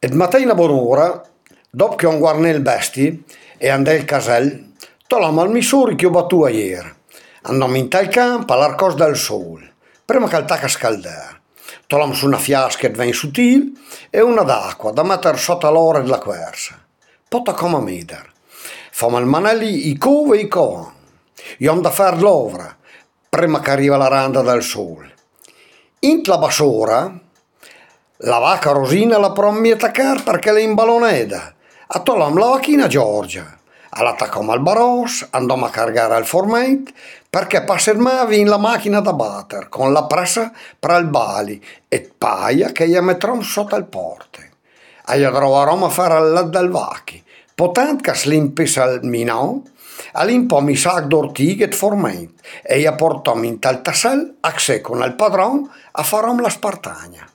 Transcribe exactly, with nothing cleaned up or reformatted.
Et mateina bon'ora, dopo che ho guarnè il besti e andè il casel, tolammo al missuri chi ho battua ier. Andommo inta il campo all'arcos del sole, prima che il tac a scaldare. Tolammo su una fiasca de vin sutil e una d'acqua da mettere sotto l'ore della quersa. Poi toccammo a mider. Fammo il manelli i cove e i coan. Iom da fare l'ovra, prima che arriva la randa del sole. Int la basora, la vacca Rosina la prommi attaccar perché l'è in balloneda. Attolammo la vacchina Giorgia. All'attaccammo al baros, andommo a cargare al forment perché passermavi in la macchina da batter con la pressa per il bali e paia che gli metterom sotto il porte. Agli trovarom a fare il latte del vacchi, potent che slimpisse il minò, all'impò mi sac d'ortighe e forment e gli portom in tal tassel a sé con il padron a farom la spartagna.